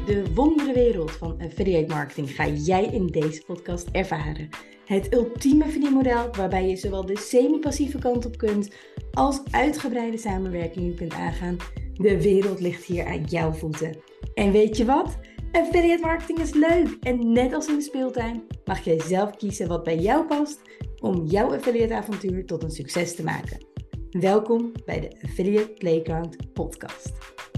De wonderenwereld van affiliate marketing ga jij in deze podcast ervaren. Het ultieme verdienmodel waarbij je zowel de semi-passieve kant op kunt als uitgebreide samenwerkingen kunt aangaan. De wereld ligt hier aan jouw voeten. En weet je wat? Affiliate marketing is leuk en net als in de speeltuin mag jij zelf kiezen wat bij jou past om jouw affiliate avontuur tot een succes te maken. Welkom bij de Affiliate Playground podcast.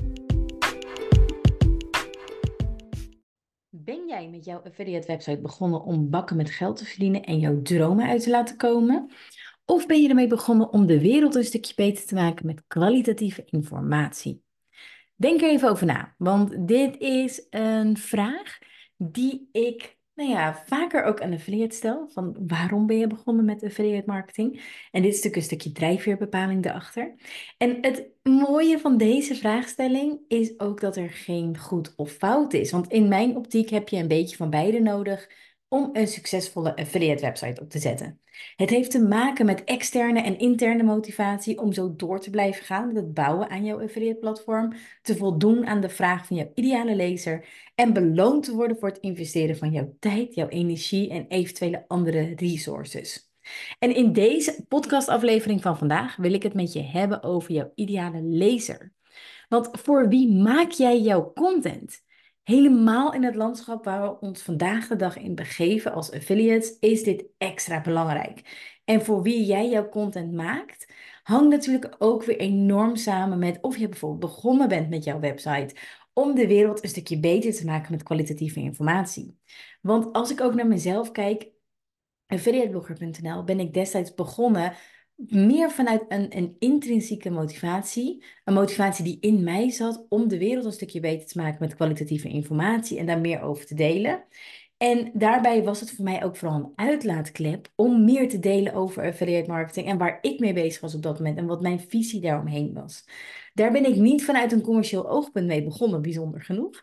Ben jij met jouw affiliate website begonnen om bakken met geld te verdienen en jouw dromen uit te laten komen? Of ben je ermee begonnen om de wereld een stukje beter te maken met kwalitatieve informatie? Denk er even over na, want dit is een vraag die ik vaker ook aan affiliate stel. Van waarom ben je begonnen met affiliate marketing? En dit is natuurlijk een stukje drijfveerbepaling erachter. En het mooie van deze vraagstelling is ook dat er geen goed of fout is. Want in mijn optiek heb je een beetje van beide nodig om een succesvolle affiliate website op te zetten. Het heeft te maken met externe en interne motivatie om zo door te blijven gaan met het bouwen aan jouw affiliate platform, te voldoen aan de vraag van jouw ideale lezer en beloond te worden voor het investeren van jouw tijd, jouw energie en eventuele andere resources. En in deze podcastaflevering van vandaag wil ik het met je hebben over jouw ideale lezer. Want voor wie maak jij jouw content? Helemaal in het landschap waar we ons vandaag de dag in begeven als affiliates, is dit extra belangrijk. En voor wie jij jouw content maakt, hangt natuurlijk ook weer enorm samen met of je bijvoorbeeld begonnen bent met jouw website om de wereld een stukje beter te maken met kwalitatieve informatie. Want als ik ook naar mezelf kijk, affiliateblogger.nl ben ik destijds begonnen meer vanuit een intrinsieke motivatie. Een motivatie die in mij zat om de wereld een stukje beter te maken met kwalitatieve informatie en daar meer over te delen. En daarbij was het voor mij ook vooral een uitlaatklep om meer te delen over affiliate marketing en waar ik mee bezig was op dat moment en wat mijn visie daaromheen was. Daar ben ik niet vanuit een commercieel oogpunt mee begonnen, bijzonder genoeg.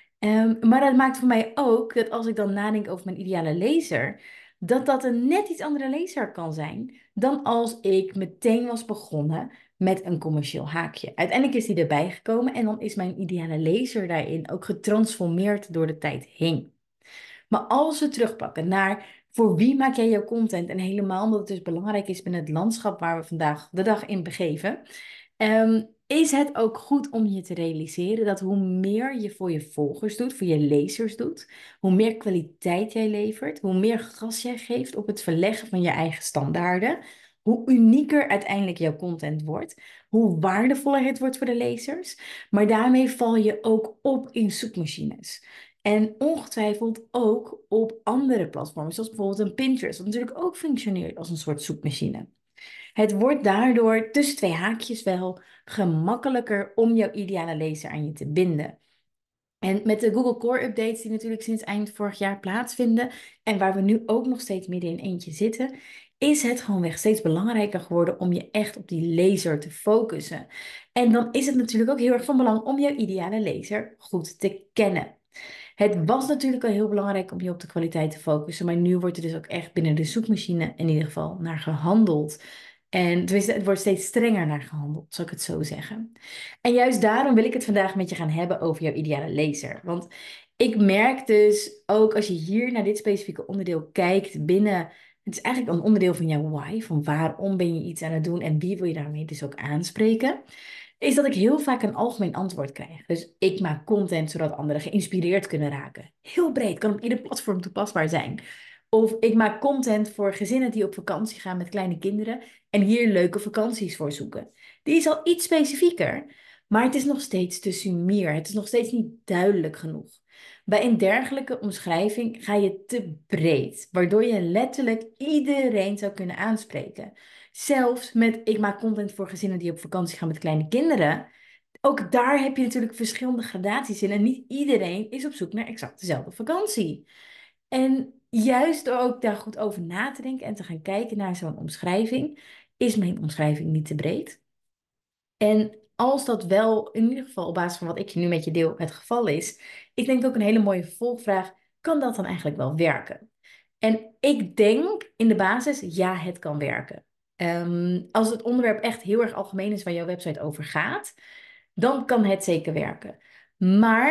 Maar dat maakt voor mij ook dat als ik dan nadenk over mijn ideale lezer, dat een net iets andere lezer kan zijn dan als ik meteen was begonnen met een commercieel haakje. Uiteindelijk is die erbij gekomen en dan is mijn ideale lezer daarin ook getransformeerd door de tijd heen. Maar als we terugpakken naar voor wie maak jij jouw content en helemaal omdat het dus belangrijk is binnen het landschap waar we vandaag de dag in begeven, is het ook goed om je te realiseren dat hoe meer je voor je volgers doet, voor je lezers doet, hoe meer kwaliteit jij levert, hoe meer gas jij geeft op het verleggen van je eigen standaarden, hoe unieker uiteindelijk jouw content wordt, hoe waardevoller het wordt voor de lezers, maar daarmee val je ook op in zoekmachines. En ongetwijfeld ook op andere platforms, zoals bijvoorbeeld een Pinterest, wat natuurlijk ook functioneert als een soort zoekmachine. Het wordt daardoor tussen twee haakjes wel gemakkelijker om jouw ideale lezer aan je te binden. En met de Google Core updates die natuurlijk sinds eind vorig jaar plaatsvinden en waar we nu ook nog steeds midden in eentje zitten, is het gewoonweg steeds belangrijker geworden om je echt op die lezer te focussen. En dan is het natuurlijk ook heel erg van belang om jouw ideale lezer goed te kennen. Het was natuurlijk al heel belangrijk om je op de kwaliteit te focussen, maar nu wordt er dus ook echt binnen de zoekmachine in ieder geval naar gehandeld. En tenminste, het wordt steeds strenger naar gehandeld, zal ik het zo zeggen. En juist daarom wil ik het vandaag met je gaan hebben over jouw ideale lezer. Want ik merk dus ook als je hier naar dit specifieke onderdeel kijkt binnen, het is eigenlijk een onderdeel van jouw why, van waarom ben je iets aan het doen en wie wil je daarmee dus ook aanspreken, is dat ik heel vaak een algemeen antwoord krijg. Dus ik maak content zodat anderen geïnspireerd kunnen raken. Heel breed, kan op ieder platform toepasbaar zijn. Of ik maak content voor gezinnen die op vakantie gaan met kleine kinderen en hier leuke vakanties voor zoeken. Die is al iets specifieker, maar het is nog steeds te sumier. Het is nog steeds niet duidelijk genoeg. Bij een dergelijke omschrijving ga je te breed, waardoor je letterlijk iedereen zou kunnen aanspreken. Zelfs met ik maak content voor gezinnen die op vakantie gaan met kleine kinderen. Ook daar heb je natuurlijk verschillende gradaties in en niet iedereen is op zoek naar exact dezelfde vakantie. En juist door ook daar goed over na te denken en te gaan kijken naar zo'n omschrijving, is mijn omschrijving niet te breed. En als dat wel, in ieder geval op basis van wat ik nu met je deel, het geval is, ik denk ook een hele mooie vervolgvraag, kan dat dan eigenlijk wel werken? En ik denk in de basis, ja, het kan werken. Als het onderwerp echt heel erg algemeen is waar jouw website over gaat, dan kan het zeker werken. Maar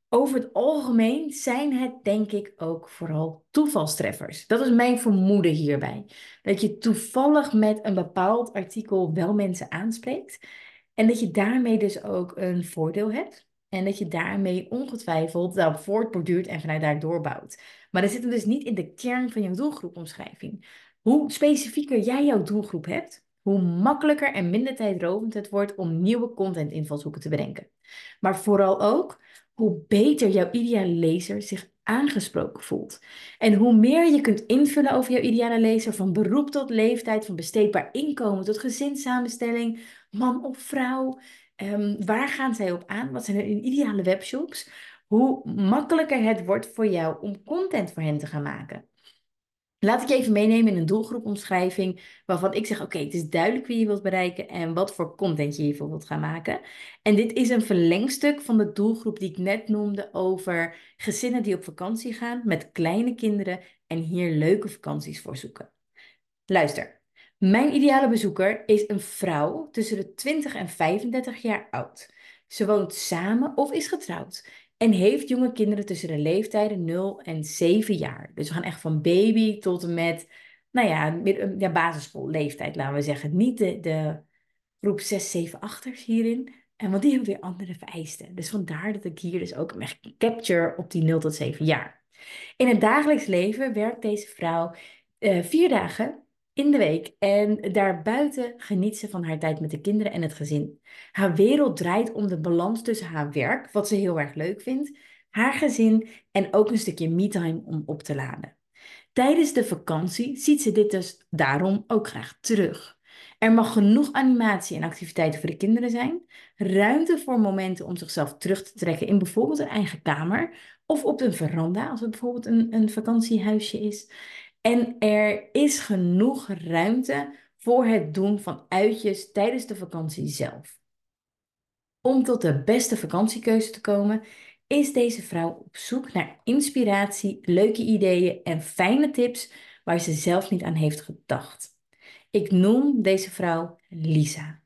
Over het algemeen zijn het denk ik ook vooral toevalstreffers. Dat is mijn vermoeden hierbij. Dat je toevallig met een bepaald artikel wel mensen aanspreekt en dat je daarmee dus ook een voordeel hebt. En dat je daarmee ongetwijfeld daarop voortborduurt en vanuit daar doorbouwt. Maar dat zit hem dus niet in de kern van jouw doelgroepomschrijving. Hoe specifieker jij jouw doelgroep hebt, hoe makkelijker en minder tijdrovend het wordt om nieuwe content-invalshoeken te bedenken. Maar vooral ook hoe beter jouw ideale lezer zich aangesproken voelt. En hoe meer je kunt invullen over jouw ideale lezer, van beroep tot leeftijd, van besteedbaar inkomen tot gezinssamenstelling, man of vrouw, waar gaan zij op aan? Wat zijn hun ideale webshops? Hoe makkelijker het wordt voor jou om content voor hen te gaan maken. Laat ik je even meenemen in een doelgroepomschrijving waarvan ik zeg, oké, het is duidelijk wie je wilt bereiken en wat voor content je hiervoor wilt gaan maken. En dit is een verlengstuk van de doelgroep die ik net noemde over gezinnen die op vakantie gaan met kleine kinderen en hier leuke vakanties voor zoeken. Luister, mijn ideale bezoeker is een vrouw tussen de 20 en 35 jaar oud. Ze woont samen of is getrouwd en heeft jonge kinderen tussen de leeftijden 0 en 7 jaar. Dus we gaan echt van baby tot en met, nou ja, ja, basisschoolleeftijd, laten we zeggen. Niet de groep 6, 7, 8ers hierin. En want die hebben weer andere vereisten. Dus vandaar dat ik hier dus ook echt capture op die 0 tot 7 jaar. In het dagelijks leven werkt deze vrouw 4 dagen in de week en daarbuiten geniet ze van haar tijd met de kinderen en het gezin. Haar wereld draait om de balans tussen haar werk, wat ze heel erg leuk vindt, haar gezin en ook een stukje me-time om op te laden. Tijdens de vakantie ziet ze dit dus daarom ook graag terug. Er mag genoeg animatie en activiteiten voor de kinderen zijn, ruimte voor momenten om zichzelf terug te trekken in bijvoorbeeld een eigen kamer of op een veranda, als het bijvoorbeeld een vakantiehuisje is. En er is genoeg ruimte voor het doen van uitjes tijdens de vakantie zelf. Om tot de beste vakantiekeuze te komen, is deze vrouw op zoek naar inspiratie, leuke ideeën en fijne tips waar ze zelf niet aan heeft gedacht. Ik noem deze vrouw Lisa.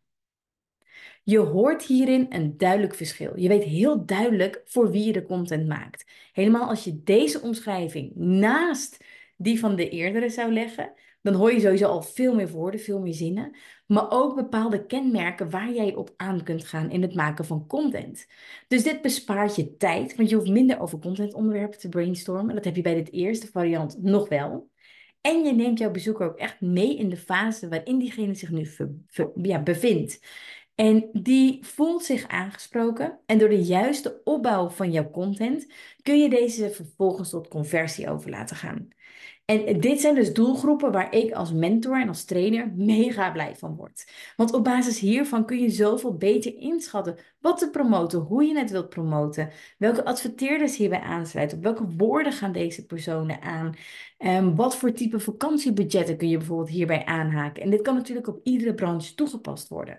Je hoort hierin een duidelijk verschil. Je weet heel duidelijk voor wie je de content maakt. Helemaal als je deze omschrijving naast die van de eerdere zou leggen, dan hoor je sowieso al veel meer woorden, veel meer zinnen, maar ook bepaalde kenmerken waar jij op aan kunt gaan in het maken van content. Dus dit bespaart je tijd, want je hoeft minder over contentonderwerpen te brainstormen. Dat heb je bij dit eerste variant nog wel. En je neemt jouw bezoeker ook echt mee in de fase waarin diegene zich nu ja, bevindt. En die voelt zich aangesproken. En door de juiste opbouw van jouw content kun je deze vervolgens tot conversie over laten gaan. En dit zijn dus doelgroepen waar ik als mentor en als trainer mega blij van word. Want op basis hiervan kun je zoveel beter inschatten wat te promoten, hoe je het wilt promoten, welke adverteerders hierbij aansluiten, op welke woorden gaan deze personen aan, wat voor type vakantiebudgetten kun je bijvoorbeeld hierbij aanhaken. En dit kan natuurlijk op iedere branche toegepast worden.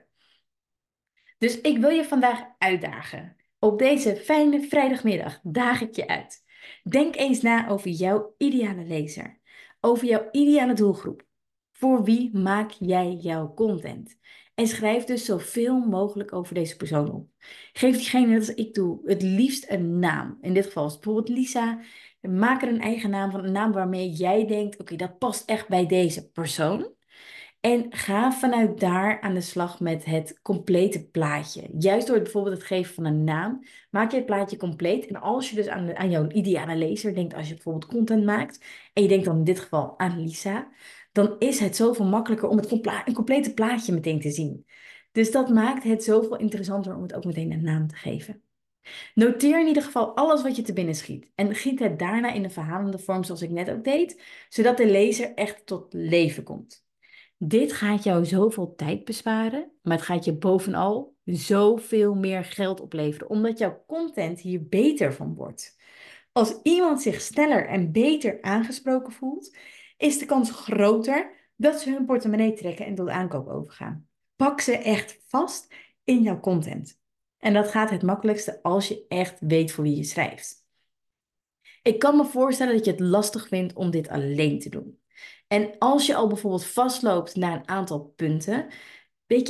Dus ik wil je vandaag uitdagen. Op deze fijne vrijdagmiddag daag ik je uit. Denk eens na over jouw ideale lezer, over jouw ideale doelgroep. Voor wie maak jij jouw content? En schrijf dus zoveel mogelijk over deze persoon op. Geef diegene, net als ik doe, het liefst een naam. In dit geval is het bijvoorbeeld Lisa. Maak er een eigen naam van, een naam waarmee jij denkt, oké, dat past echt bij deze persoon. En ga vanuit daar aan de slag met het complete plaatje. Juist door bijvoorbeeld het geven van een naam, maak je het plaatje compleet. En als je dus aan jouw ideale lezer denkt, als je bijvoorbeeld content maakt, en je denkt dan in dit geval aan Lisa, dan is het zoveel makkelijker om een complete plaatje meteen te zien. Dus dat maakt het zoveel interessanter om het ook meteen een naam te geven. Noteer in ieder geval alles wat je te binnen schiet. En giet het daarna in een verhalende vorm zoals ik net ook deed, zodat de lezer echt tot leven komt. Dit gaat jou zoveel tijd besparen, maar het gaat je bovenal zoveel meer geld opleveren, omdat jouw content hier beter van wordt. Als iemand zich sneller en beter aangesproken voelt, is de kans groter dat ze hun portemonnee trekken en tot aankoop overgaan. Pak ze echt vast in jouw content. En dat gaat het makkelijkste als je echt weet voor wie je schrijft. Ik kan me voorstellen dat je het lastig vindt om dit alleen te doen. En als je al bijvoorbeeld vastloopt naar een aantal punten, weet je,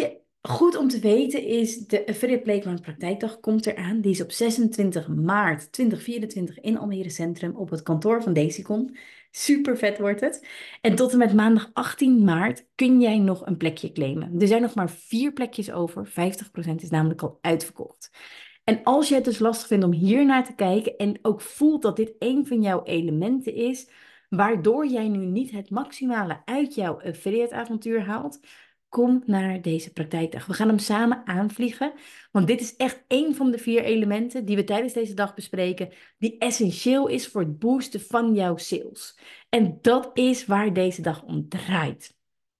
Goed om te weten is, de Affiliate Playground praktijkdag komt eraan. Die is op 26 maart 2024 in Almere Centrum op het kantoor van Dacicon. Super vet wordt het. En tot en met maandag 18 maart kun jij nog een plekje claimen. Er zijn nog maar 4 plekjes over. 50% is namelijk al uitverkocht. En als je het dus lastig vindt om hier naar te kijken en ook voelt dat dit een van jouw elementen is, waardoor jij nu niet het maximale uit jouw affiliate avontuur haalt, kom naar deze praktijkdag. We gaan hem samen aanvliegen, want dit is echt één van de 4 elementen die we tijdens deze dag bespreken, die essentieel is voor het boosten van jouw sales. En dat is waar deze dag om draait.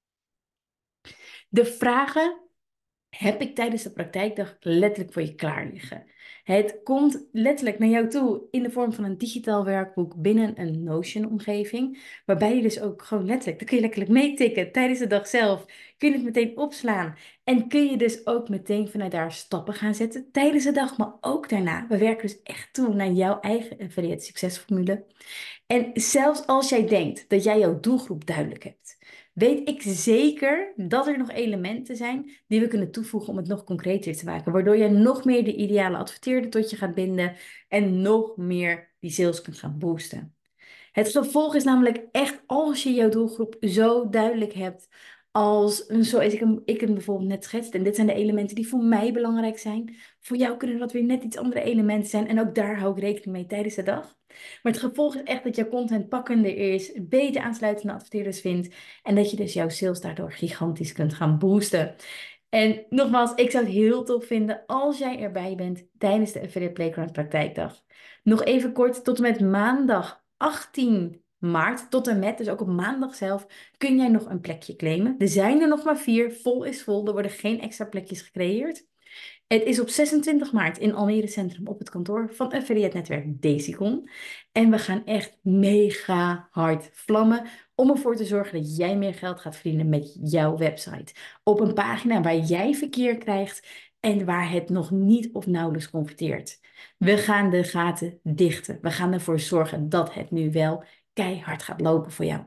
De vragen heb ik tijdens de praktijkdag letterlijk voor je klaar liggen. Het komt letterlijk naar jou toe in de vorm van een digitaal werkboek binnen een Notion-omgeving, waarbij je dus ook gewoon letterlijk, dan kun je letterlijk meetikken tijdens de dag zelf, kun je het meteen opslaan en kun je dus ook meteen vanuit daar stappen gaan zetten tijdens de dag, maar ook daarna. We werken dus echt toe naar jouw eigen affiliate succesformule. En zelfs als jij denkt dat jij jouw doelgroep duidelijk hebt, weet ik zeker dat er nog elementen zijn die we kunnen toevoegen om het nog concreter te maken. Waardoor je nog meer de ideale adverteerder tot je gaat binden en nog meer die sales kunt gaan boosten. Het gevolg is namelijk echt als je jouw doelgroep zo duidelijk hebt als zoals ik hem bijvoorbeeld net schetste. En dit zijn de elementen die voor mij belangrijk zijn. Voor jou kunnen dat weer net iets andere elementen zijn. En ook daar hou ik rekening mee tijdens de dag. Maar het gevolg is echt dat jouw content pakkender is, beter aansluitende adverteerders vindt. En dat je dus jouw sales daardoor gigantisch kunt gaan boosten. En nogmaals, ik zou het heel tof vinden als jij erbij bent tijdens de Affiliate Playground praktijkdag. Nog even kort, tot en met maandag 18 maart, tot en met, dus ook op maandag zelf, kun jij nog een plekje claimen. Er zijn er nog maar 4, vol is vol, er worden geen extra plekjes gecreëerd. Het is op 26 maart in Almere Centrum op het kantoor van affiliate netwerk Dacicon. En we gaan echt mega hard vlammen om ervoor te zorgen dat jij meer geld gaat verdienen met jouw website. Op een pagina waar jij verkeer krijgt en waar het nog niet of nauwelijks converteert. We gaan de gaten dichten. We gaan ervoor zorgen dat het nu wel keihard gaat lopen voor jou.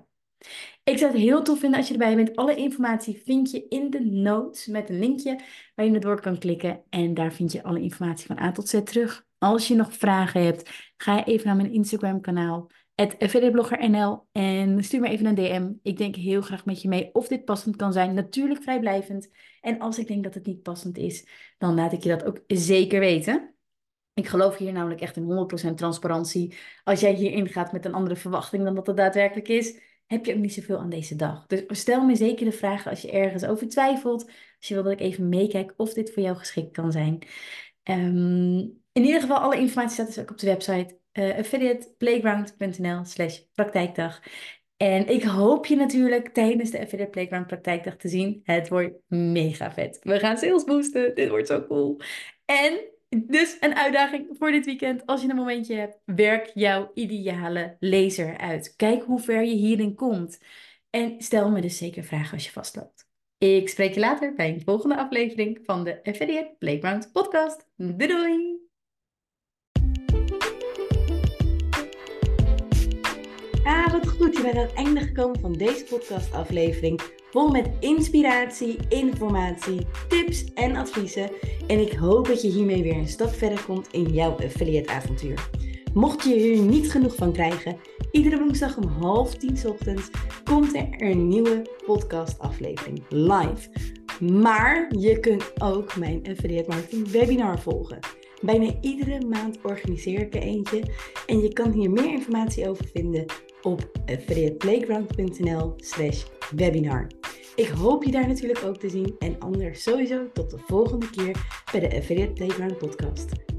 Ik zou het heel tof vinden als je erbij bent. Alle informatie vind je in de notes met een linkje waar je naar door kan klikken. En daar vind je alle informatie van A tot Z terug. Als je nog vragen hebt, ga even naar mijn Instagram kanaal, @affiliateblogger.nl, en stuur me even een DM. Ik denk heel graag met je mee of dit passend kan zijn. Natuurlijk vrijblijvend. En als ik denk dat het niet passend is, dan laat ik je dat ook zeker weten. Ik geloof hier namelijk echt in 100% transparantie. Als jij hierin gaat met een andere verwachting dan dat het daadwerkelijk is, heb je ook niet zoveel aan deze dag. Dus stel me zeker de vragen als je ergens over twijfelt. Als je wil dat ik even meekijk of dit voor jou geschikt kan zijn. In ieder geval, alle informatie staat dus ook op de website affiliateplayground.nl/praktijkdag. En ik hoop je natuurlijk tijdens de Affiliate Playground praktijkdag te zien. Het wordt mega vet. We gaan sales boosten. Dit wordt zo cool. En dus een uitdaging voor dit weekend. Als je een momentje hebt, werk jouw ideale laser uit. Kijk hoe ver je hierin komt. En stel me dus zeker vragen als je vastloopt. Ik spreek je later bij een volgende aflevering van de Affiliate Playground podcast. Doei doei! Wat goed, je bent aan het einde gekomen van deze podcastaflevering. Vol met inspiratie, informatie, tips en adviezen. En ik hoop dat je hiermee weer een stap verder komt in jouw affiliate avontuur. Mocht je hier niet genoeg van krijgen, iedere woensdag om 9:30 ochtends komt er een nieuwe podcastaflevering live. Maar je kunt ook mijn affiliate marketing webinar volgen. Bijna iedere maand organiseer ik er eentje en je kan hier meer informatie over vinden op affiliateplayground.nl/webinar. Ik hoop je daar natuurlijk ook te zien en anders sowieso tot de volgende keer bij de Affiliate Playground podcast.